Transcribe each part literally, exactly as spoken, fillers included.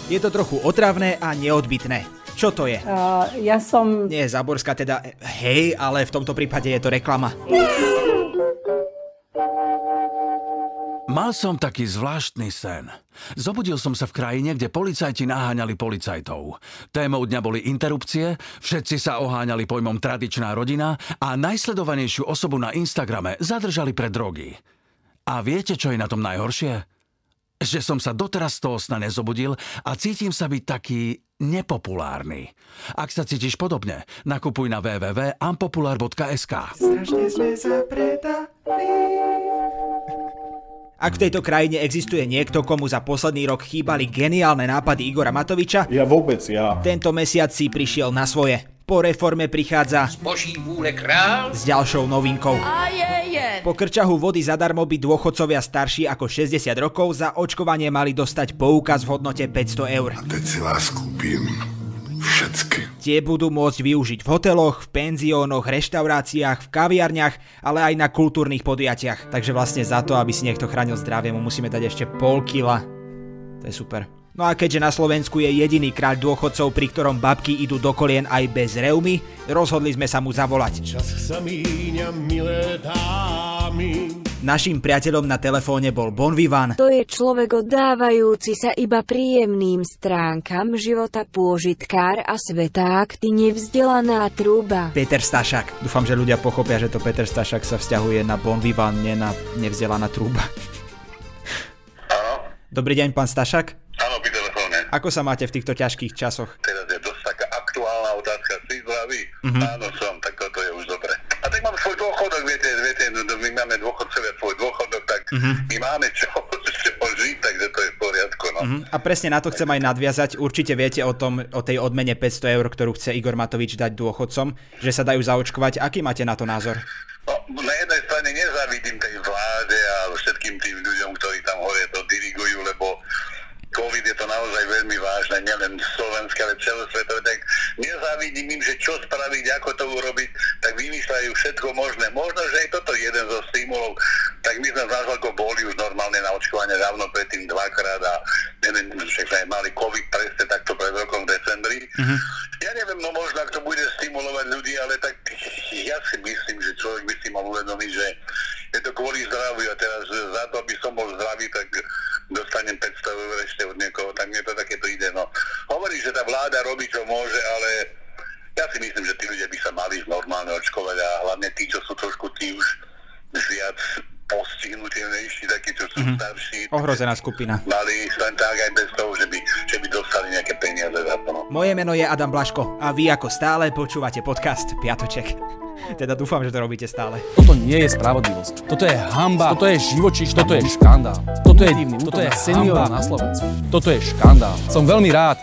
Je to trochu otravné a neodbytné. Čo to je? Uh, ja som... Nie, Záborská teda, hej, ale v tomto prípade je to reklama. Mal som taký zvláštny sen. Zobudil som sa v krajine, kde policajti naháňali policajtov. Témou dňa boli interrupcie, všetci sa oháňali pojmom tradičná rodina a najsledovanejšiu osobu na Instagrame zadržali pre drogy. A viete, čo je na tom najhoršie? Že som sa doteraz z toho sna nezobudil a cítim sa byť taký nepopulárny. Ak sa cítiš podobne, nakupuj na w w w bodka unpopular bodka es ka. Strašne sme zapredali. Ak v tejto krajine existuje niekto, komu za posledný rok chýbali geniálne nápady Igora Matoviča, ja vôbec, ja. Tento mesiac si prišiel na svoje. Po reforme prichádza z Boží vôle král s ďalšou novinkou. A je, je. Po krčahu vody zadarmo by dôchodcovia starší ako šesťdesiat rokov za očkovanie mali dostať poukaz v hodnote päťsto eur. A teď si vás kúpim všetky. Tie budú môcť využiť v hoteloch, v penziónoch, reštauráciách, v kaviarniach, ale aj na kultúrnych podujatiach. Takže vlastne za to, aby si niekto chránil zdravie, mu musíme dať ešte pol kila. To je super. No a keďže na Slovensku je jediný kráľ dôchodcov, pri ktorom babky idú do kolien aj bez reumy, rozhodli sme sa mu zavolať. Čas sa míňa, milé dámy. Naším priateľom na telefóne bol Bon Vivant. To je človek oddávajúci sa iba príjemným stránkam života, pôžitkár a sveták, ty nevzdelaná trúba. Peter Stašák. Dúfam, že ľudia pochopia, že to Peter Stašák sa vzťahuje na Bon Vivant, nie na nevzdelaná trúba. Áno. Dobrý deň, pán Stašák. Áno, pri telefóne. Ako sa máte v týchto ťažkých časoch? Teraz je dosť taká aktuálna otázka. Si zdravý? Mhm. Áno, som, tak toto je už dobre. A tak mám svoj dôchodok, viete, viete, my máme dôchodcovia svoj dôchodok, tak uh-huh. my máme čo, čo žiť, takže to je v poriadku, no. Uh-huh. A presne na to chcem aj nadviazať. Určite viete o tom, o tej odmene päťsto eur, ktorú chce Igor Matovič dať dôchodcom, že sa dajú zaočkovať. Aký máte na to názor? No, na jednej strane nezávidím tej vláde a všetkým tým ľuďom, ktorí tam hore to dirigujú, lebo COVID je to naozaj veľmi vážne, nielen slovenské, ale celosvetové, tak nezávidím im, že čo spraviť, ako to urobiť, tak vymýšľajú všetko možné. Možno, že aj toto je jeden zo stimulov, tak my sme zázvako boli už normálne na očkovanie dávno predtým dvakrát a neviem, že sme mali COVID presne takto pred rokom v decembri. Uh-huh. Ja neviem, no možno, ak to bude stimulovať ľudí, ale tak ja si myslím, že človek by si mal uvedomiť, že je to kvôli zdraviu a teraz za to, aby som bol zdravý, tak dostanem päťsto eur ešte od niekoho, tak mne to takéto ide. No. Hovorí, že tá vláda robí, čo môže, ale ja si myslím, že tí ľudia by sa mali normálne očkovať a hlavne tí, čo sú trošku tí už viac postihnutelnejší, takí, čo sú mm-hmm. starší. Ohrozená skupina. Mali len tak aj bez toho, že by, že by dostali nejaké peniaze za to. No. Moje meno je Adam Blaško a vy ako stále počúvate podcast Piatoček. Teda dúfam, že to robíte stále. Toto nie je spravodlivosť. Toto je hanba. Toto je živočíš. Toto je škandál. Toto je divný. Toto je senior na Slovensku. Toto je škandál. Som veľmi rád.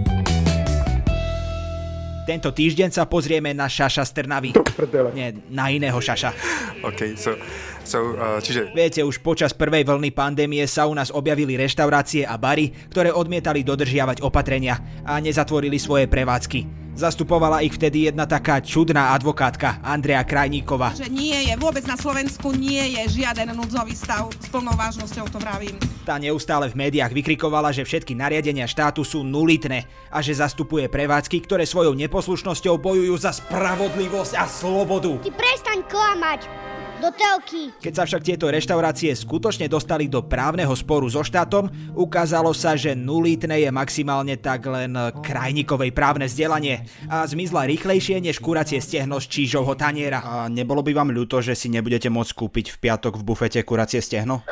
Tento týždeň sa pozrieme na Šaša z Trnavy. Nie, na iného Šaša. Okay, so, so, uh, čiže... Viete, už počas prvej vlny pandémie sa u nás objavili reštaurácie a bary, ktoré odmietali dodržiavať opatrenia a nezatvorili svoje prevádzky. Zastupovala ich vtedy jedna taká čudná advokátka, Andrea Krajníková. Že nie je, vôbec na Slovensku nie je žiaden núdzový stav, s plnou vážnosťou to vravím. Tá neustále v médiách vykrikovala, že všetky nariadenia štátu sú nulitné a že zastupuje prevádzky, ktoré svojou neposlušnosťou bojujú za spravodlivosť a slobodu. Ty prestaň klamať! Do telky. Keď sa však tieto reštaurácie skutočne dostali do právneho sporu so štátom, ukázalo sa, že nulitné je maximálne tak len Krajníkovej právne vzdelanie a zmizla rýchlejšie než kuracie stehno z čížovho taniera. A nebolo by vám ľúto, že si nebudete môcť kúpiť v piatok v bufete kuracie stehno?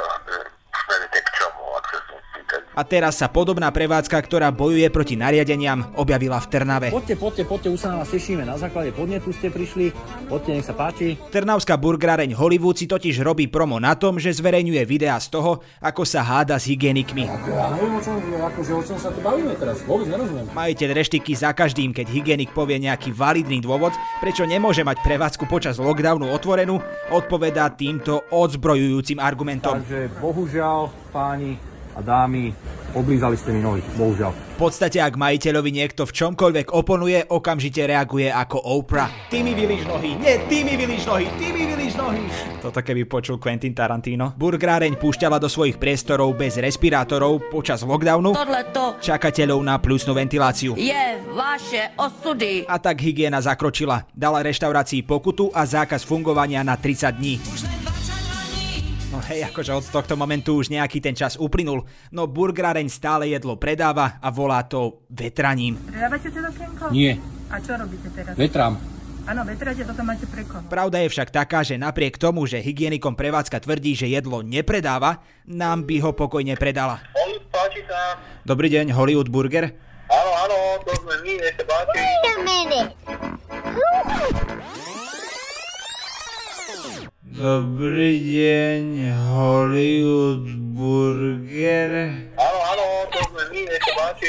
A teraz sa podobná prevádzka, ktorá bojuje proti nariadeniam, objavila v Trnave. Poďte, poďte, poďte, už sa na vás tešíme. Na základe podnetu ste prišli. Poďte, nech sa páči. Trnavská burgeráreň Hollywood si totiž robí promo na tom, že zverejňuje videá z toho, ako sa háda s hygienikmi. Ja neviem, o čom, akože, o čom sa tu bavíme teraz. Vôbec nerozumiem. Majiteľ reštiky za každým, keď hygienik povie nejaký validný dôvod, prečo nemôže mať prevádzku počas lockdownu otvorenú, odpovedá týmto odzbrojujúcim argumentom. Takže bohužiaľ, páni a dámy, oblízali ste mi nohy, bohužiaľ. V podstate, ak majiteľovi niekto v čomkoľvek oponuje, okamžite reaguje ako Oprah. Ty mi vylíš nohy, nie, ty mi vylíš nohy, ty mi vylíš nohy. Toto keby počul Quentin Tarantino. Burgeráreň púšťala do svojich priestorov bez respirátorov počas lockdownu Tohleto čakateľov na plusnú ventiláciu. je vaše osudy. A tak hygiena zakročila. Dala reštaurácii pokutu a zákaz fungovania na tridsať dní. No hej, akože od tohto momentu už nejaký ten čas uplynul, no burgeráreň stále jedlo predáva a volá to vetraním. Predávate to okienko? Nie. A čo robíte teraz? Vetrám. Áno, vetráte, toto máte pre koho? Pravda je však taká, že napriek tomu, že hygienikom prevádzka tvrdí, že jedlo nepredáva, nám by ho pokojne predala. Hollywood, páči sa. Dobrý deň, Hollywood Burger. Áno, áno, to sme my, nech sa páči. Wait a minute. Dobrý deň, Hollywood Burger. Áno, áno, to sme my, nech sa páči.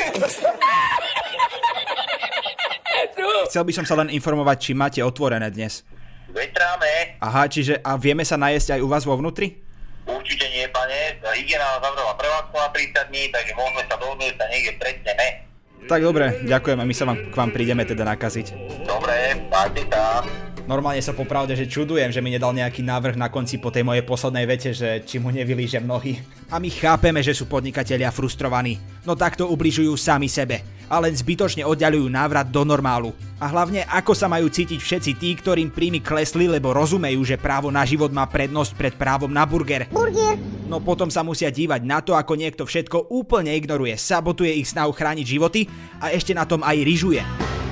Chcel by som sa len informovať, či máte otvorené dnes. Vetráme. Aha, čiže a vieme sa najesť aj u vás vo vnútri? Určite nie, pane. Hygiena zavrela prevádzku na tridsať dní, takže môžeme sa dohodnúť sa niekde presne. Tak dobre, ďakujem a my sa vám, k vám prídeme teda nakaziť. Dobre, páči sa. Normálne sa popravde, že čudujem, že mi nedal nejaký návrh na konci po tej mojej poslednej vete, že či mu nevylížem nohy. A my chápeme, že sú podnikatelia frustrovaní, no takto ubližujú sami sebe a len zbytočne oddaľujú návrat do normálu. A hlavne, ako sa majú cítiť všetci tí, ktorým príjmy klesli, lebo rozumejú, že právo na život má prednosť pred právom na burger. Burger. No potom sa musia dívať na to, ako niekto všetko úplne ignoruje, sabotuje ich snahu chrániť životy a ešte na tom aj ryžuje.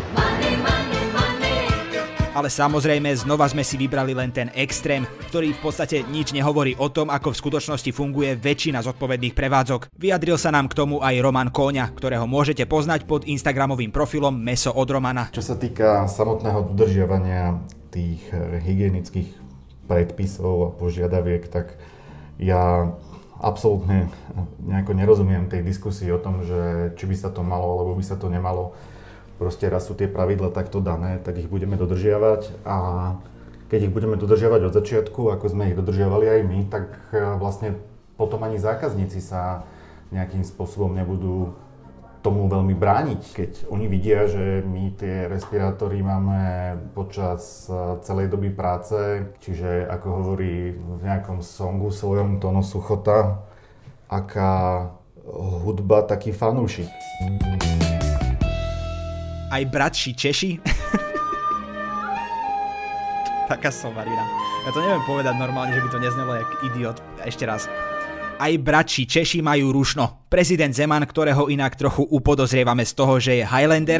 Ale samozrejme, znova sme si vybrali len ten extrém, ktorý v podstate nič nehovorí o tom, ako v skutočnosti funguje väčšina zodpovedných prevádzok. Vyjadril sa nám k tomu aj Roman Kóňa, ktorého môžete poznať pod instagramovým profilom Meso od Romana. Čo sa týka samotného dodržiavania tých hygienických predpisov a požiadaviek, tak ja absolútne nejako nerozumiem tej diskusii o tom, že či by sa to malo, alebo by sa to nemalo. Proste raz sú tie pravidla takto dané, tak ich budeme dodržiavať a keď ich budeme dodržiavať od začiatku, ako sme ich dodržiavali aj my, tak vlastne potom ani zákazníci sa nejakým spôsobom nebudú tomu veľmi brániť. Keď oni vidia, že my tie respirátory máme počas celej doby práce, čiže ako hovorí v nejakom songu svojom Tono Suchota, aká hudba, taký fanúšik. Aj bratši Češi. Taká somarina. Ja to neviem povedať normálne, že by to neznelo jak idiot. Ešte raz. Aj bratši Češi majú rušno. Prezident Zeman, ktorého inak trochu upodozrievame z toho, že je Highlander,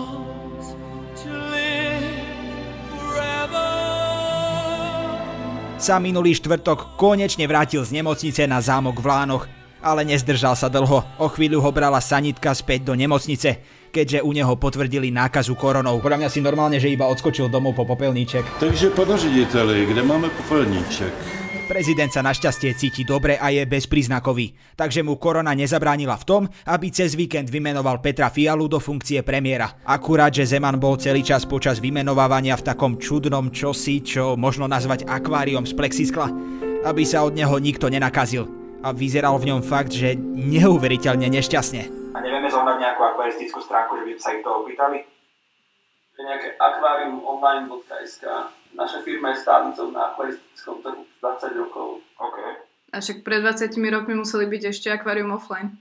sa minulý štvrtok konečne vrátil z nemocnice na zámok v Lánoch. Ale nezdržal sa dlho. O chvíľu ho brala sanitka späť do nemocnice, keďže u neho potvrdili nákazu koronou. Podľa mňa si normálne, že iba odskočil domov po popelníček. Takže pane řediteli, kde máme popelníček? Prezident sa našťastie cíti dobre a je bezpríznakový, takže mu korona nezabránila v tom, aby cez víkend vymenoval Petra Fialu do funkcie premiéra. Akurát, že Zeman bol celý čas počas vymenovávania v takom čudnom čosi, čo možno nazvať akváriom z plexiskla, aby sa od neho nikto nenakazil. A vyzeral v ňom fakt, že neuveriteľne nešťastne. A nevieme zohnať nejakú akvaristickú stránku, že by sa ich to opýtali? Je nejaké akvárium online bodka es ká. Naša firma je stávnicou na akvaristickom trhu dvadsať rokov. OK. A však pred dvadsiatimi rokmi museli byť ešte akvárium offline.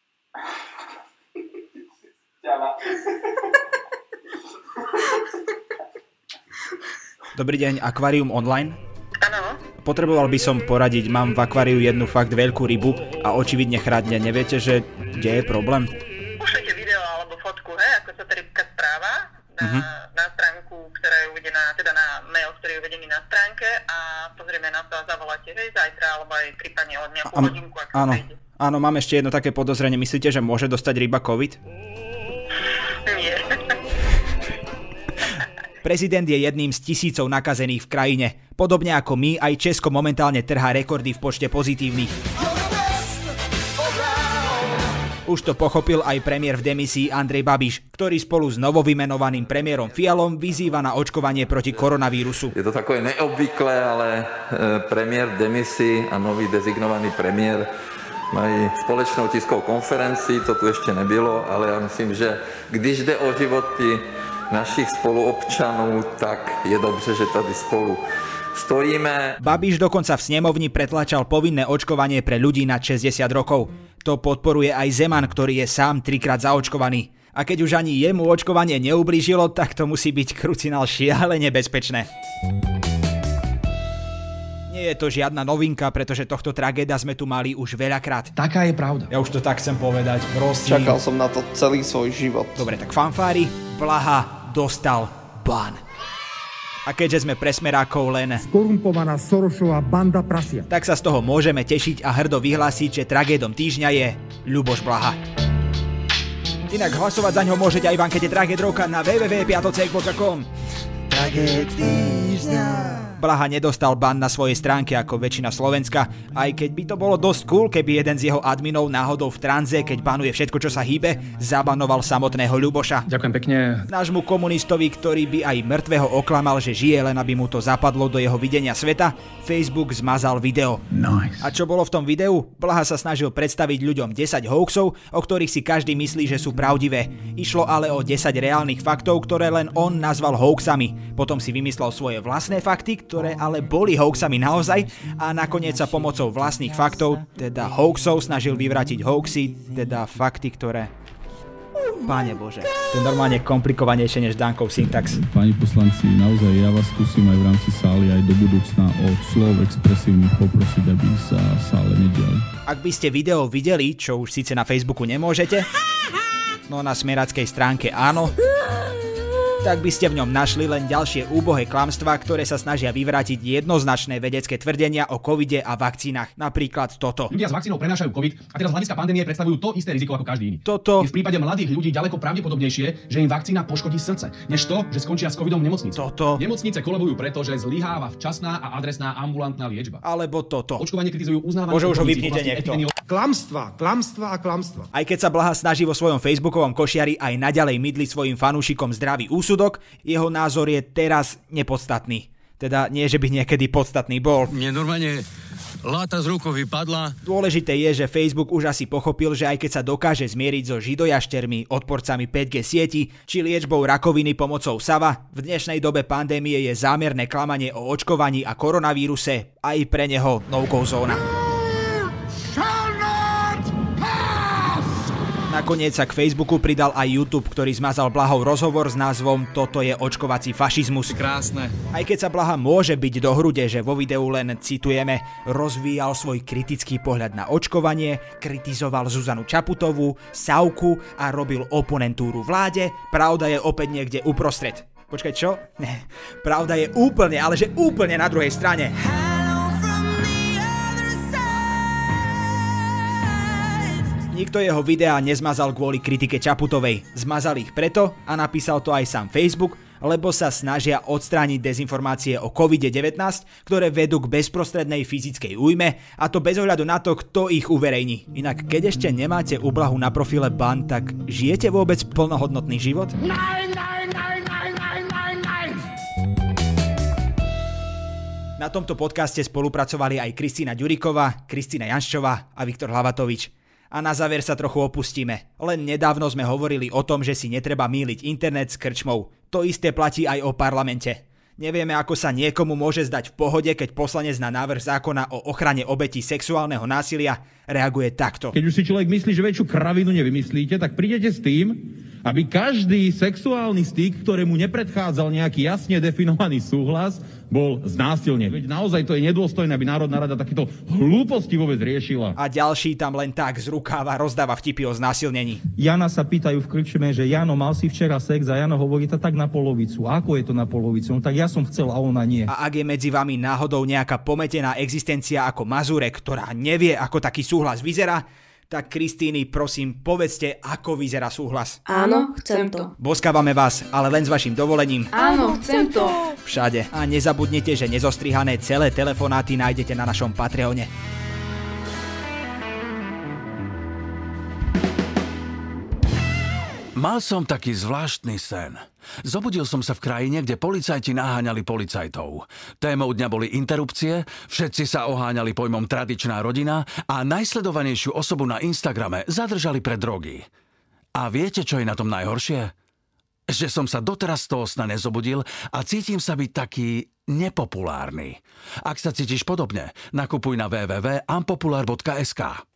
Dobrý deň, akvárium online? Áno. Potreboval by som poradiť, mám v akváriu jednu fakt veľkú rybu a očividne chradne. Neviete, že kde je problém? Pošlite video alebo fotku, hej, ako sa tá rybka správa na, uh-huh. na stránku, ktorá je uvedená, teda na mail, ktorý je uvedený na stránke a pozrieme na to a zavoláte, hej, zajtra alebo aj prípadne od nejakú Am, hodinku, ako áno, príde. Áno, mám ešte jedno také podozrenie. Myslíte, že môže dostať ryba COVID? Nie. Prezident je jedným z tisícov nakazených v krajine. Podobne ako my, aj Česko momentálne trhá rekordy v počte pozitívnych. Už to pochopil aj premiér v demisii Andrej Babiš, ktorý spolu s novovymenovaným premiérom Fialom vyzýva na očkovanie proti koronavírusu. Je to takové neobvyklé, ale premiér v demisii a nový dezignovaný premiér mají společnou tiskovou konferenci, to tu ešte nebylo, ale ja myslím, že když jde o životy našich spoluobčanů, tak je dobře, že tady spolu stojíme. Babiš dokonca v snemovni pretlačal povinné očkovanie pre ľudí nad šesťdesiat rokov. To podporuje aj Zeman, ktorý je sám trikrát zaočkovaný. A keď už ani jemu očkovanie neublížilo, tak to musí byť krucinál šialene bezpečné. Nie je to žiadna novinka, pretože tohto tragéda sme tu mali už veľakrát. Taká je pravda. Ja už to tak chcem povedať, prosím. Čakal som na to celý svoj život. Dobre, tak fanfári, Blaha dostal ban. A keďže sme pre smerákov len skorumpovaná Sorosová banda prasia, tak sa z toho môžeme tešiť a hrdo vyhlásiť, že tragédom týždňa je Ľuboš Blaha. Inak hlasovať za ňo môžete aj v ankete Tragédrovka na w w w bodka piatocek bodka com. Tragéd týždňa. Blaha nedostal ban na svojej stránke ako väčšina Slovenska, aj keď by to bolo dosť cool, keby jeden z jeho adminov náhodou v tranze, keď banuje všetko, čo sa hýbe, zabanoval samotného Ľuboša. Ďakujem pekne. Nášmu komunistovi, ktorý by aj mŕtvého oklamal, že žije, len aby mu to zapadlo do jeho videnia sveta, Facebook zmazal video. Nice. A čo bolo v tom videu? Blaha sa snažil predstaviť ľuďom desať hoaxov, o ktorých si každý myslí, že sú pravdivé. Išlo ale o desať reálnych faktov, ktoré len on nazval hoaxami. Potom si vymyslel svoje vlastné fakty, ktoré ale boli hoaxami naozaj, a nakoniec sa pomocou vlastných faktov, teda hoaxov, snažil vyvrátiť hoaxy, teda fakty, ktoré... Páne Bože, to je normálne komplikovanejšie než Dankov syntax. Páni poslanci, naozaj ja vás skúsim aj v rámci sály aj do budúcna od slov expresívnych poprosiť, aby sa v sále nediali. Ak by ste video videli, čo už síce na Facebooku nemôžete, no na smerackej stránke áno, tak by ste v ňom našli len ďalšie úbohé klamstvá, ktoré sa snažia vyvrátiť jednoznačné vedecké tvrdenia o covide a vakcínach. Napríklad toto. Ľudia s vakcínou prenášajú covid a teraz z hľadiska pandémie predstavujú to isté riziko ako každý iný. Toto. Je v prípade mladých ľudí ďaleko pravdepodobnejšie, že im vakcína poškodí srdce, než to, že skončia s covidom v nemocnici. Toto. Nemocnice kolabujú preto, že zlyháva včasná a adresná ambulantná liečba. Alebo toto. Očkovanie kritizujú uznávané. Bože, už ho vypnite niekto. Klamstvá, klamstvá a klamstvá. Aj keď sa Blaha snaží vo svojom facebookovom košiari aj naďalej mydliť svojim fanúšikom zdravý úsudok, jeho názor je teraz nepodstatný. Teda nie, že by niekedy podstatný bol. Mne normálne láta z rukou vypadla. Dôležité je, že Facebook už asi pochopil, že aj keď sa dokáže zmieriť so židojaštermi, odporcami päť G sieti či liečbou rakoviny pomocou Sava, v dnešnej dobe pandémie je zámerné klamanie o očkovaní a koronavíruse aj pre neho no-go zóna. Nakoniec sa k Facebooku pridal aj YouTube, ktorý zmazal Blahov rozhovor s názvom Toto je očkovací fašizmus. Krásne. Aj keď sa Blaha môže byť do hrude, že vo videu len, citujeme, rozvíjal svoj kritický pohľad na očkovanie, kritizoval Zuzanu Čaputovú, Savku a robil oponentúru vláde, pravda je opäť niekde uprostred. Počkaj, čo? Ne. Pravda je úplne, ale že úplne na druhej strane. Nikto jeho videá nezmazal kvôli kritike Čaputovej. Zmazal ich preto, a napísal to aj sám Facebook, lebo sa snažia odstrániť dezinformácie o covid devätnásť, ktoré vedú k bezprostrednej fyzickej újme, a to bez ohľadu na to, kto ich uverejní. Inak keď ešte nemáte u Blahu na profile ban, tak žijete vôbec plnohodnotný život? Nein, nein, nein, nein, nein, nein, nein. Na tomto podcaste spolupracovali aj Kristína Ďuriková, Kristína Janščová a Viktor Hlavatovič. A na záver sa trochu opustíme. Len nedávno sme hovorili o tom, že si netreba mýliť internet s krčmou. To isté platí aj o parlamente. Nevieme, ako sa niekomu môže zdať v pohode, keď poslanec na návrh zákona o ochrane obetí sexuálneho násilia reaguje takto. Keď už si človek myslí, že väčšiu kravinu nevymyslíte, tak prídete s tým, aby každý sexuálny styk, ktorému nepredchádzal nejaký jasne definovaný súhlas, bol znásilnený. Veď naozaj to je nedôstojné, aby Národná rada takéto hlúposti vôbec riešila. A ďalší tam len tak z rukáva rozdáva vtipy o znásilnení. Jana sa pýtajú v krčme, že Jano, mal si včera sex, a Jano hovorí to tak na polovicu. A ako je to na polovicu? No tak ja som chcel a ona nie. A ak je medzi vami náhodou nejaká pometená existencia ako Mazurek, ktorá nevie, ako taký súhlas vyzerá, tak Kristíny, prosím, povedzte, ako vyzerá súhlas. Áno, chcem to. Boskávame vás, ale len s vašim dovolením. Áno, chcem to. Všade. A nezabudnite, že nezostrihané celé telefonáty nájdete na našom Patreone. Mal som taký zvláštny sen. Zobudil som sa v krajine, kde policajti naháňali policajtov. Témou dňa boli interrupcie, všetci sa oháňali pojmom tradičná rodina a najsledovanejšiu osobu na Instagrame zadržali pre drogy. A viete, čo je na tom najhoršie? že som sa doteraz z toho sna nezobudil a cítim sa byť taký nepopulárny. Ak sa cítiš podobne, nakupuj na w w w bodka unpopular bodka es ka.